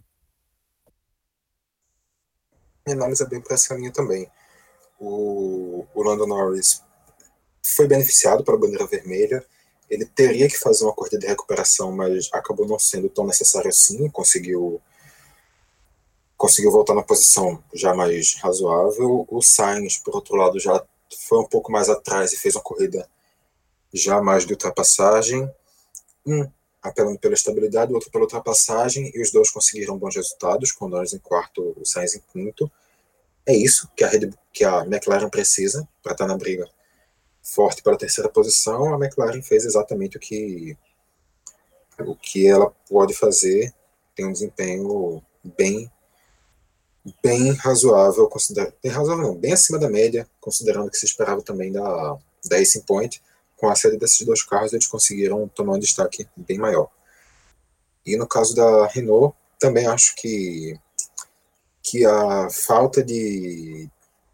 Minha análise é bem para essa linha também. O Lando Norris foi beneficiado pela bandeira vermelha. Ele teria que fazer uma corrida de recuperação, mas acabou não sendo tão necessário assim. Conseguiu voltar na posição já mais razoável. O Sainz, por outro lado, já foi um pouco mais atrás e fez uma corrida já mais de ultrapassagem. Apelando pela estabilidade, o outro pela ultrapassagem, e os dois conseguiram bons resultados, com o Norris em quarto, o Sainz em quinto. É isso que a McLaren precisa para estar na briga forte para a terceira posição. A McLaren fez exatamente o que ela pode fazer, tem um desempenho bem razoável, bem razoável não, bem acima da média, considerando que se esperava também da Racing Point. Com a saída desses dois carros, eles conseguiram tomar um destaque bem maior. E no caso da Renault, também acho que a falta de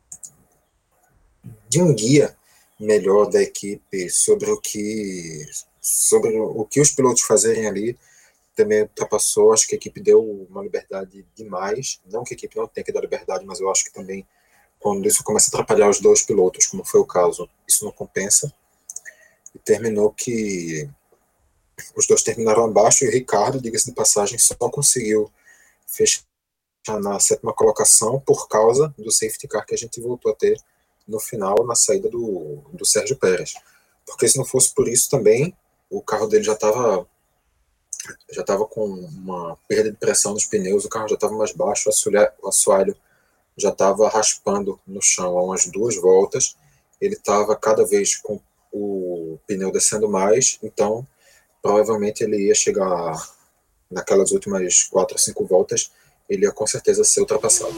um guia melhor da equipe sobre o que os pilotos fazerem ali também ultrapassou. Acho que a equipe deu uma liberdade demais. Não que a equipe não tenha que dar liberdade, mas eu acho que também quando isso começa a atrapalhar os dois pilotos, como foi o caso, isso não compensa. E terminou que os dois terminaram abaixo, e o Ricardo, diga-se de passagem, só conseguiu fechar na sétima colocação por causa do safety car que a gente voltou a ter no final, na saída do Sérgio Pérez. Porque se não fosse por isso também, o carro dele já estava com uma perda de pressão nos pneus, o carro já estava mais baixo, o assoalho já estava raspando no chão há umas 2 voltas, ele estava cada vez com o pneu descendo mais, então provavelmente ele ia chegar naquelas últimas 4 ou 5 voltas, ele ia com certeza ser ultrapassado.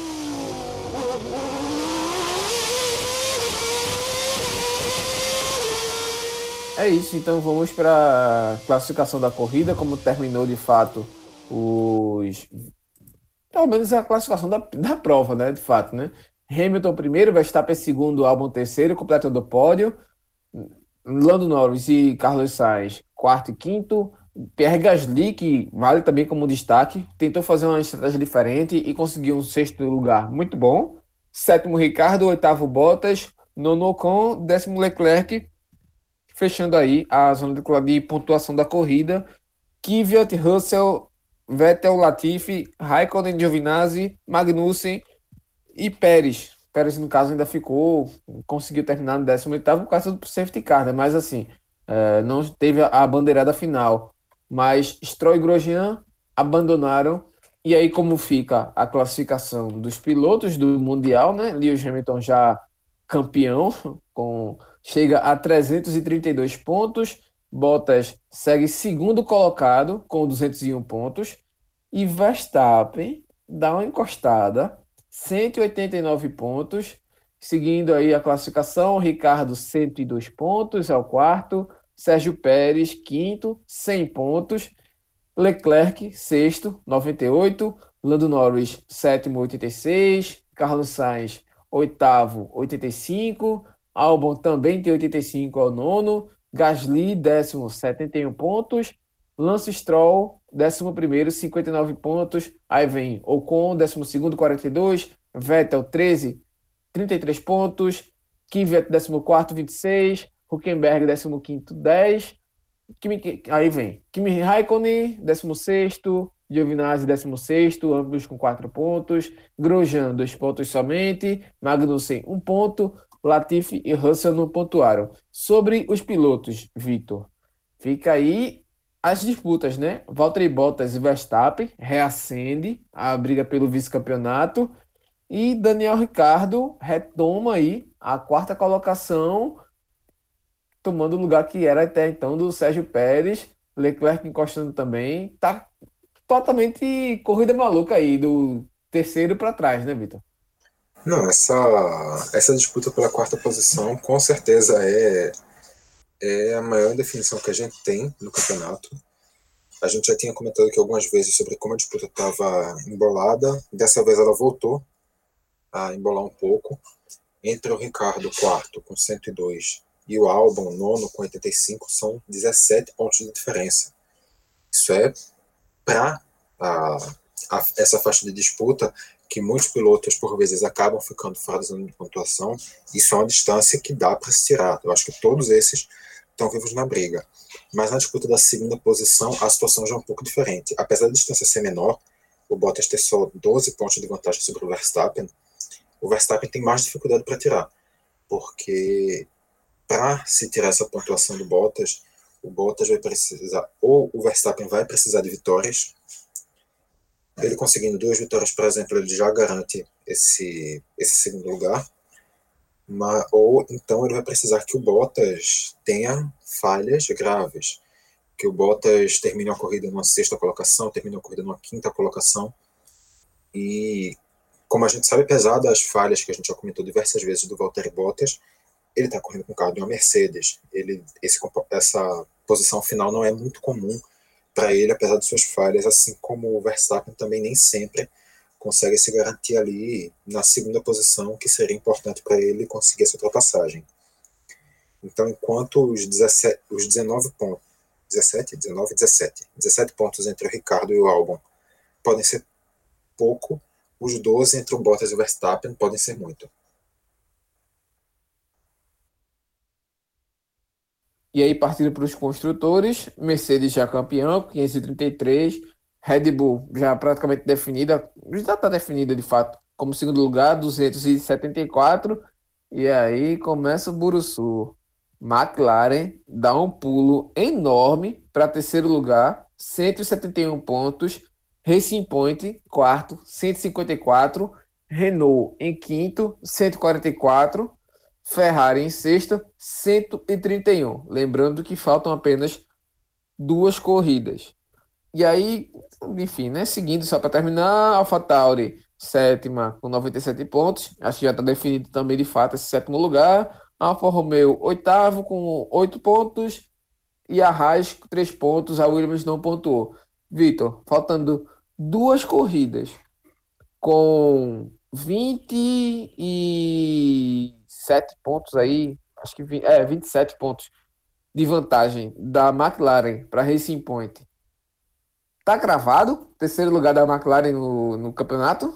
É isso, então vamos para a classificação da corrida, como terminou de fato os. Pelo menos a classificação da prova, né? De fato, né? Hamilton primeiro, Verstappen segundo, Albon terceiro, completando o pódio. Lando Norris e Carlos Sainz quarto e quinto. Pierre Gasly, que vale também como destaque, tentou fazer uma estratégia diferente e conseguiu um sexto lugar muito bom. Sétimo, Ricardo. Oitavo, Bottas. Nono, Ocon. Décimo, Leclerc. Fechando aí a zona de pontuação da corrida. Kvyat, Russell, Vettel, Latifi, Raikkonen, Giovinazzi, Magnussen e Pérez. Pérez, no caso, ainda conseguiu terminar no 18º por causa do safety car, né? Mas assim, não teve a bandeirada final. Mas Stroll e Grosjean abandonaram. E aí, como fica a classificação dos pilotos do Mundial, né? Lewis Hamilton já campeão, chega a 332 pontos. Bottas segue segundo colocado com 201 pontos. E Verstappen dá uma encostada, 189 pontos. Seguindo aí a classificação, Ricardo, 102 pontos, é o quarto. Sérgio Pérez, quinto, 100 pontos. Leclerc, sexto, 98. Lando Norris, sétimo, 86. Carlos Sainz, oitavo, 85. Albon também tem 85, é o nono. Gasly, décimo, 71 pontos. Lance Stroll, décimo primeiro, 59 pontos. Aí vem Ocon, décimo segundo, 42. Vettel, 13, 33 pontos. Kvyat, décimo quarto, 26. Hülkenberg, décimo quinto, 10. Aí vem Kimi Raikkonen, 16º, Giovinazzi, 16º, ambos com 4 pontos, Grosjean, 2 pontos somente, Magnussen, 1 ponto, Latifi e Russell não pontuaram. Sobre os pilotos, Vitor, fica aí as disputas, né? Valtteri Bottas e Verstappen reacende a briga pelo vice-campeonato e Daniel Ricciardo retoma aí a quarta colocação, tomando o lugar que era até então do Sérgio Pérez, Leclerc encostando também. Tá totalmente corrida maluca aí, do terceiro para trás, né, Vitor? Não, essa disputa pela quarta posição com certeza é a maior definição que a gente tem no campeonato. A gente já tinha comentado aqui algumas vezes sobre como a disputa estava embolada. Dessa vez ela voltou a embolar um pouco. Entre o Ricardo, quarto, com 102, e o Albon, nono, com 85, são 17 pontos de diferença. Isso é para essa faixa de disputa, que muitos pilotos, por vezes, acabam ficando fora da zona de pontuação. Isso é uma distância que dá para se tirar. Eu acho que todos esses estão vivos na briga. Mas na disputa da segunda posição, a situação já é um pouco diferente. Apesar da distância ser menor, o Bottas ter só 12 pontos de vantagem sobre o Verstappen tem mais dificuldade para tirar. Porque para se tirar essa pontuação do Bottas, o Bottas vai precisar, ou o Verstappen vai precisar de vitórias. Ele conseguindo 2 vitórias, por exemplo, ele já garante esse segundo lugar. Ou então ele vai precisar que o Bottas tenha falhas graves, que o Bottas termine a corrida numa sexta colocação, termine a corrida numa quinta colocação. E, como a gente sabe, apesar das falhas que a gente já comentou diversas vezes do Valtteri Bottas, ele está correndo com o carro de uma Mercedes. Essa posição final não é muito comum para ele, apesar de suas falhas, assim como o Verstappen também nem sempre consegue se garantir ali na segunda posição, que seria importante para ele conseguir essa ultrapassagem. Então, enquanto os 19 pontos, 17 pontos entre o Ricardo e o Albon podem ser pouco, os 12 entre o Bottas e o Verstappen podem ser muito. E aí, partindo para os construtores, Mercedes já campeão, 533. Red Bull já praticamente definida, já está definida de fato, como segundo lugar, 274. E aí começa o Buruçu. McLaren dá um pulo enorme para terceiro lugar, 171 pontos. Racing Point, quarto, 154. Renault em quinto, 144. Ferrari em sexto, 131. Lembrando que faltam apenas 2 corridas. E aí, enfim, né? Seguindo, só para terminar, AlphaTauri, sétima, com 97 pontos. Acho que já está definido também, de fato, esse sétimo lugar. Alfa Romeo, oitavo, com 8 pontos. E a Haas, com 3 pontos. A Williams não pontuou. Vitor, faltando 2 corridas, com 27 pontos aí, acho que 27 pontos. de vantagem da McLaren para Racing Point tá cravado? Terceiro lugar da McLaren no campeonato?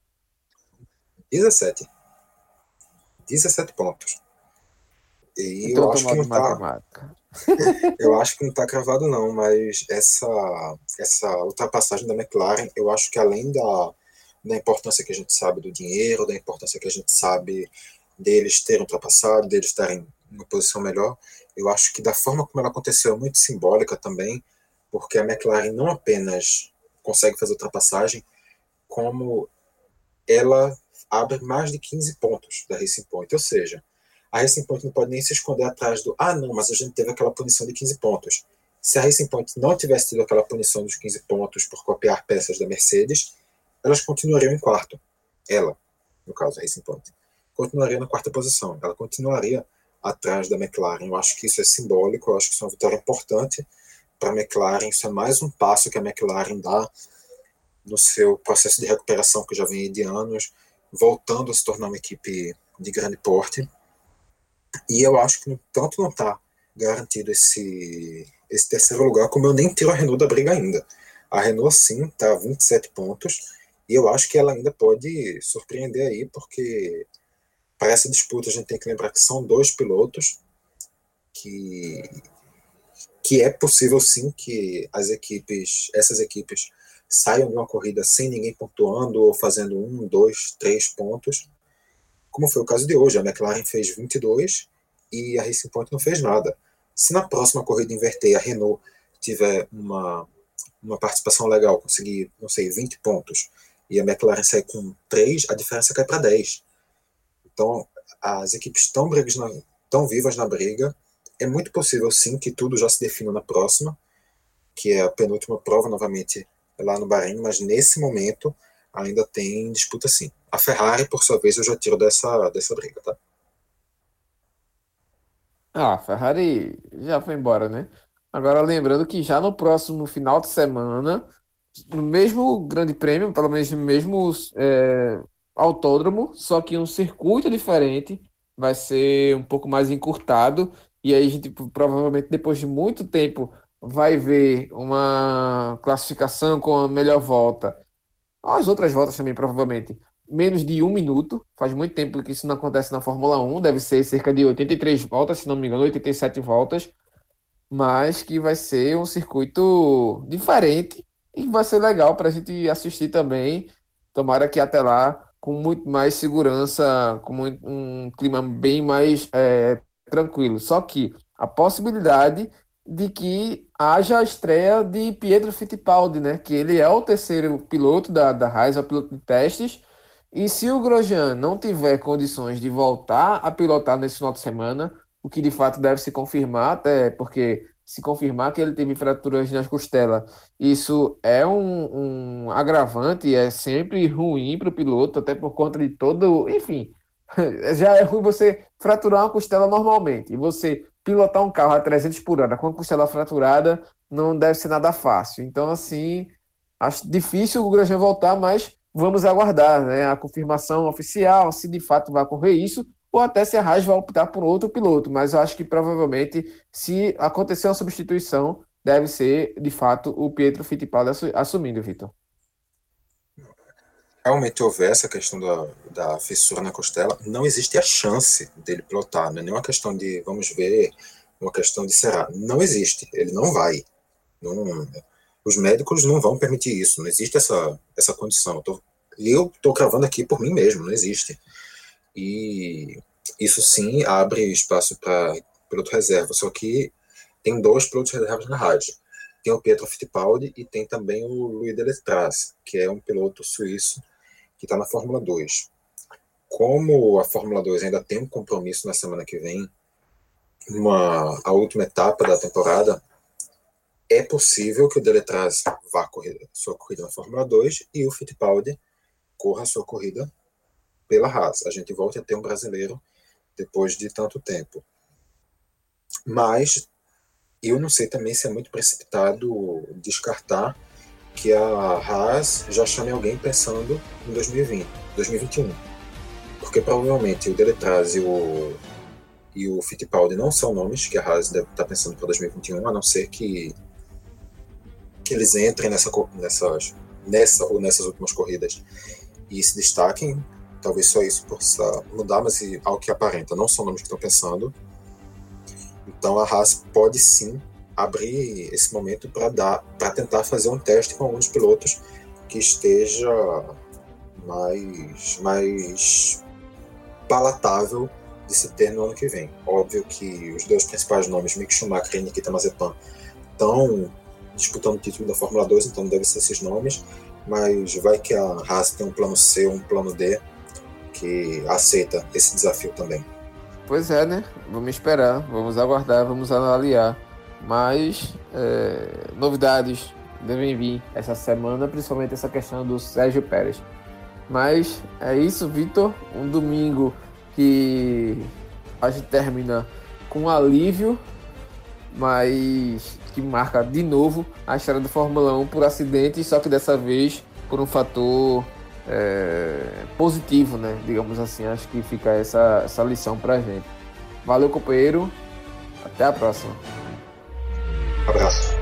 17. 17 pontos. E Então eu eu tô acho que mal de não tá. matemática. Eu acho que não tá cravado, não, mas essa ultrapassagem da McLaren, eu acho que além da importância que a gente sabe do dinheiro, da importância que a gente sabe deles terem ultrapassado, deles estarem em uma posição melhor, eu acho que da forma como ela aconteceu é muito simbólica também, porque a McLaren não apenas consegue fazer ultrapassagem, como ela abre mais de 15 pontos da Racing Point, ou seja, a Racing Point não pode nem se esconder atrás do não, mas a gente teve aquela punição de 15 pontos. Se a Racing Point não tivesse tido aquela punição dos 15 pontos por copiar peças da Mercedes, elas continuariam em quarto. Ela, no caso, a Racing Point, continuaria na quarta posição. Ela continuaria atrás da McLaren. Eu acho que isso é simbólico, eu acho que isso é uma vitória importante para a McLaren. Isso é mais um passo que a McLaren dá no seu processo de recuperação, que já vem de anos, voltando a se tornar uma equipe de grande porte. E eu acho que tanto não está garantido esse terceiro lugar, como eu nem tiro a Renault da briga ainda. A Renault, sim, está a 27 pontos, e eu acho que ela ainda pode surpreender aí, porque para essa disputa a gente tem que lembrar que são dois pilotos, que é possível sim que essas equipes saiam de uma corrida sem ninguém pontuando ou fazendo 1, 2, 3 pontos, como foi o caso de hoje. A McLaren fez 22 e a Racing Point não fez nada. Se na próxima corrida inverter, a Renault tiver uma participação legal, conseguir, não sei, 20 pontos, e a McLaren sair com 3, a diferença cai para 10. Então, as equipes estão vivas na briga. É muito possível, sim, que tudo já se defina na próxima, que é a penúltima prova, novamente, lá no Bahrein, mas nesse momento ainda tem disputa, sim. A Ferrari, por sua vez, eu já tiro dessa briga, tá? Ah, a Ferrari já foi embora, né? Agora lembrando que já no próximo final de semana, no mesmo Grande Prêmio, pelo menos no mesmo autódromo, só que um circuito diferente, vai ser um pouco mais encurtado, e aí a gente provavelmente depois de muito tempo vai ver uma classificação com a melhor volta. As outras voltas também, provavelmente, menos de um minuto. Faz muito tempo que isso não acontece na Fórmula Um. Deve ser cerca de 83 voltas, se não me engano, 87 voltas. Mas que vai ser um circuito diferente e vai ser legal para a gente assistir também. Tomara que até lá, com muito mais segurança, com um clima bem mais tranquilo. Só que a possibilidade de que haja a estreia de Pietro Fittipaldi, né? Que ele é o terceiro piloto da Haas, é o piloto de testes. E se o Grosjean não tiver condições de voltar a pilotar nesse final de semana, o que de fato deve se confirmar, até porque se confirmar que ele teve fraturas nas costelas, isso é um agravante, é sempre ruim para o piloto, até por conta de todo. Enfim, já é ruim você fraturar uma costela normalmente, e você pilotar um carro a 300 por hora com a costela fraturada não deve ser nada fácil. Então, assim, acho difícil o Grosjean voltar, mas vamos aguardar, né, a confirmação oficial, se de fato vai ocorrer isso, ou até se a Haas vai optar por outro piloto. Mas eu acho que provavelmente, se acontecer uma substituição, deve ser de fato o Pietro Fittipaldi assumindo, Vitor. Realmente houver essa questão da fissura na costela, não existe a chance dele pilotar. Não é nenhuma questão de vamos ver, uma questão de será. Não existe. Ele não vai. Não, os médicos não vão permitir isso. Não existe essa condição. Eu estou cravando aqui por mim mesmo. Não existe. E isso sim abre espaço para piloto reserva. Só que tem dois pilotos reservas na rádio. Tem o Pietro Fittipaldi e tem também o Louis Delétraz, que é um piloto suíço que está na Fórmula 2. Como a Fórmula 2 ainda tem um compromisso na semana que vem, a última etapa da temporada, é possível que o Delétraz vá correr sua corrida na Fórmula 2 e o Fittipaldi corra sua corrida pela Haas. A gente volta a ter um brasileiro depois de tanto tempo. Mas eu não sei também se é muito precipitado descartar que a Haas já chame alguém pensando em 2020, 2021. Porque provavelmente o Delétraz e e o Fittipaldi não são nomes que a Haas deve estar pensando para 2021, a não ser que eles entrem nessa ou nessas últimas corridas e se destaquem. Talvez só isso possa mudar, mas ao que aparenta, não são nomes que estão pensando. Então a Haas pode sim abrir esse momento para tentar fazer um teste com alguns pilotos que esteja mais palatável de se ter no ano que vem. Óbvio que os dois principais nomes, Mick Schumacher e Nikita Mazepin, estão disputando o título da Fórmula 2, então devem ser esses nomes, mas vai que a Haas tem um plano C, um plano D, que aceita esse desafio também. Pois é, né? Vamos esperar, vamos aguardar, vamos avaliar. Mas novidades devem vir essa semana, principalmente essa questão do Sérgio Pérez. Mas é isso, Vitor. Um domingo que a gente termina com alívio, mas que marca de novo a história da Fórmula 1 por acidente, só que dessa vez por um fator positivo, né? Digamos assim, acho que fica essa lição pra gente. Valeu, companheiro. Até a próxima. Abraço.